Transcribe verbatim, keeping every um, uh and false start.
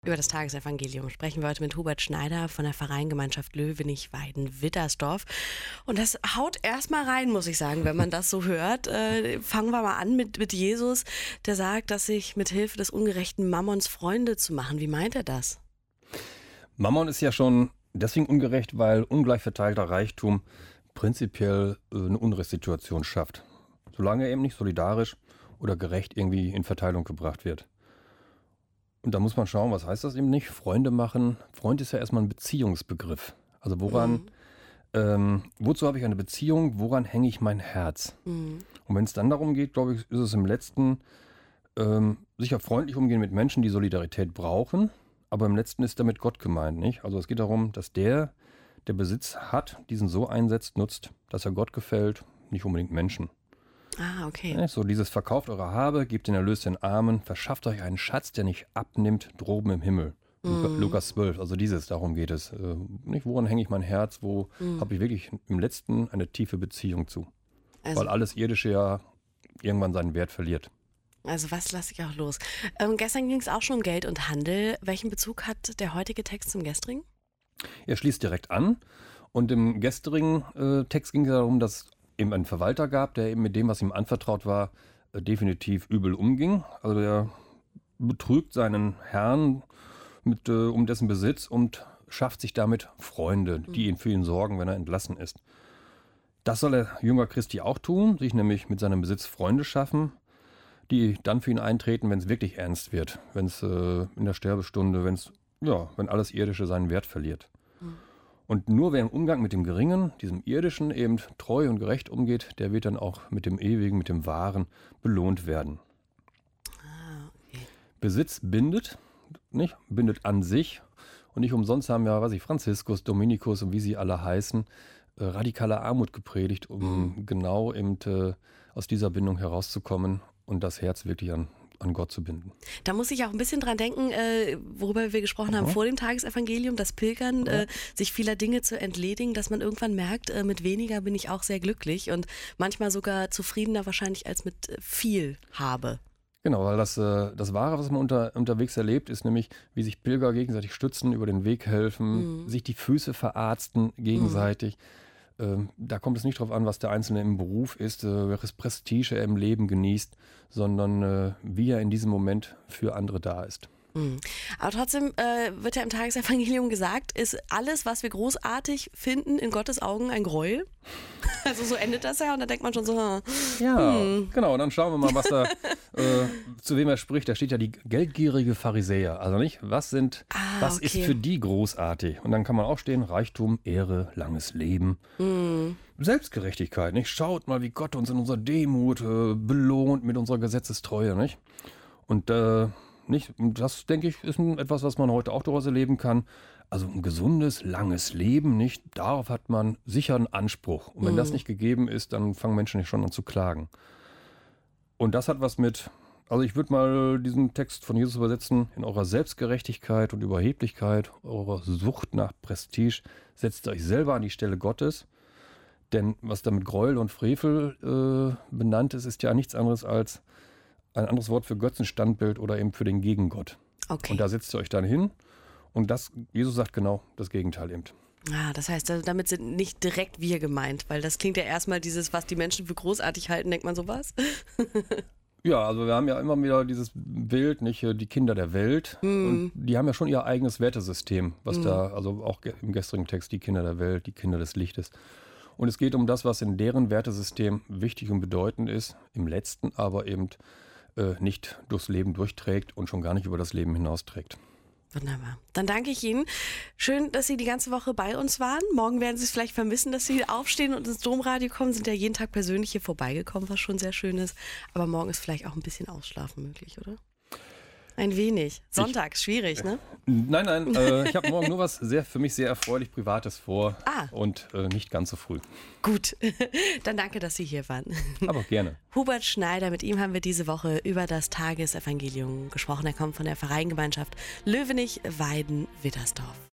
Über das Tagesevangelium sprechen wir heute mit Hubert Schneider von der Pfarreiengemeinschaft Löwenich-Weiden-Wittersdorf. Und das haut erstmal rein, muss ich sagen, wenn man das so hört. Äh, fangen wir mal an mit, mit Jesus, der sagt, dass sich mit Hilfe des ungerechten Mammons Freunde zu machen. Wie meint er das? Mammon ist ja schon deswegen ungerecht, weil ungleich verteilter Reichtum prinzipiell äh, eine Unrechtssituation schafft. Solange er eben nicht solidarisch oder gerecht irgendwie in Verteilung gebracht wird. Und da muss man schauen, was heißt das eben nicht? Freunde machen. Freund ist ja erstmal ein Beziehungsbegriff. Also woran, mhm. ähm, wozu habe ich eine Beziehung? Woran hänge ich mein Herz? Mhm. Und wenn es dann darum geht, glaube ich, ist es im letzten ähm, sicher freundlich umgehen mit Menschen, die Solidarität brauchen. Aber im letzten ist damit Gott gemeint, nicht? Also es geht darum, dass der, der Besitz hat, diesen so einsetzt, nutzt, dass er Gott gefällt, nicht unbedingt Menschen. Ah, okay. Ja, so dieses verkauft eure Habe, gebt den Erlös den Armen, verschafft euch einen Schatz, der nicht abnimmt, droben im Himmel. Mm. Lukas zwölf, also dieses, darum geht es. Äh, nicht, woran hänge ich mein Herz, wo mm. habe ich wirklich im Letzten eine tiefe Beziehung zu. Also, weil alles Irdische ja irgendwann seinen Wert verliert. Also was lasse ich auch los? Ähm, gestern ging es auch schon um Geld und Handel. Welchen Bezug hat der heutige Text zum gestrigen? Er schließt direkt an. Und im gestrigen äh, Text ging es darum, dass eben einen Verwalter gab, der eben mit dem, was ihm anvertraut war, äh, definitiv übel umging. Also er betrügt seinen Herrn mit, äh, um dessen Besitz und schafft sich damit Freunde, die ihn für ihn sorgen, wenn er entlassen ist. Das soll der Jünger Christi auch tun, sich nämlich mit seinem Besitz Freunde schaffen, die dann für ihn eintreten, wenn es wirklich ernst wird, wenn es äh, in der Sterbestunde, wenn es, ja, wenn alles Irdische seinen Wert verliert. Mhm. Und nur wer im Umgang mit dem Geringen, diesem Irdischen, eben treu und gerecht umgeht, der wird dann auch mit dem Ewigen, mit dem Wahren belohnt werden. Ah, okay. Besitz bindet, nicht? Bindet an sich. Und nicht umsonst haben ja, weiß ich, Franziskus, Dominikus und wie sie alle heißen, äh, radikale Armut gepredigt, um mhm. genau eben äh, aus dieser Bindung herauszukommen und das Herz wirklich an an Gott zu binden. Da muss ich auch ein bisschen dran denken, äh, worüber wir gesprochen Aha. haben vor dem Tagesevangelium, das Pilgern, äh, sich vieler Dinge zu entledigen, dass man irgendwann merkt, äh, mit weniger bin ich auch sehr glücklich und manchmal sogar zufriedener wahrscheinlich als mit äh, viel habe. Genau, weil das, äh, das Wahre, was man unter, unterwegs erlebt, ist nämlich, wie sich Pilger gegenseitig stützen, über den Weg helfen, mhm. sich die Füße verarzten gegenseitig. Mhm. Da kommt es nicht darauf an, was der Einzelne im Beruf ist, welches Prestige er im Leben genießt, sondern wie er in diesem Moment für andere da ist. Mhm. Aber trotzdem äh, wird ja im Tagesevangelium gesagt, ist alles, was wir großartig finden, in Gottes Augen ein Gräuel? Also so endet das ja und da denkt man schon so, hm. Ja, genau, und dann schauen wir mal, was da, äh, zu wem er spricht. Da steht ja die geldgierige Pharisäer, also nicht, was sind, ah, was okay. ist für die großartig? Und dann kann man auch stehen, Reichtum, Ehre, langes Leben, mhm. Selbstgerechtigkeit, nicht? Schaut mal, wie Gott uns in unserer Demut äh, belohnt mit unserer Gesetzestreue, nicht? Und äh, nicht, das, denke ich, ist etwas, was man heute auch daraus erleben kann. Also ein gesundes, langes Leben, nicht? Darauf hat man sicher einen Anspruch. Und wenn mhm. das nicht gegeben ist, dann fangen Menschen nicht schon an zu klagen. Und das hat was mit, also ich würde mal diesen Text von Jesus übersetzen, in eurer Selbstgerechtigkeit und Überheblichkeit, eurer Sucht nach Prestige, setzt euch selber an die Stelle Gottes. Denn was da mit Gräuel und Frevel äh, benannt ist, ist ja nichts anderes als ein anderes Wort für Götzenstandbild oder eben für den Gegengott. Okay. Und da setzt ihr euch dann hin und das, Jesus sagt genau das Gegenteil eben. Ah, das heißt, damit sind nicht direkt wir gemeint, weil das klingt ja erstmal dieses, was die Menschen für großartig halten, denkt man sowas? Ja, also wir haben ja immer wieder dieses Bild, nicht, die Kinder der Welt, mm. und die haben ja schon ihr eigenes Wertesystem, was mm. da, also auch im gestrigen Text, die Kinder der Welt, die Kinder des Lichtes. Und es geht um das, was in deren Wertesystem wichtig und bedeutend ist, im letzten aber eben äh, nicht durchs Leben durchträgt und schon gar nicht über das Leben hinausträgt. Wunderbar. Dann danke ich Ihnen. Schön, dass Sie die ganze Woche bei uns waren. Morgen werden Sie es vielleicht vermissen, dass Sie aufstehen und ins Domradio kommen. Sind ja jeden Tag persönlich hier vorbeigekommen, was schon sehr schön ist. Aber morgen ist vielleicht auch ein bisschen Ausschlafen möglich, oder? Ein wenig. Sonntag, ich, schwierig, ne? Nein, nein, äh, ich habe morgen nur was sehr für mich sehr erfreulich Privates vor ah. und äh, nicht ganz so früh. Gut, dann danke, dass Sie hier waren. Aber gerne. Hubert Schneider, mit ihm haben wir diese Woche über das Tagesevangelium gesprochen. Er kommt von der Pfarreiengemeinschaft Löwenich-Weiden-Wittersdorf.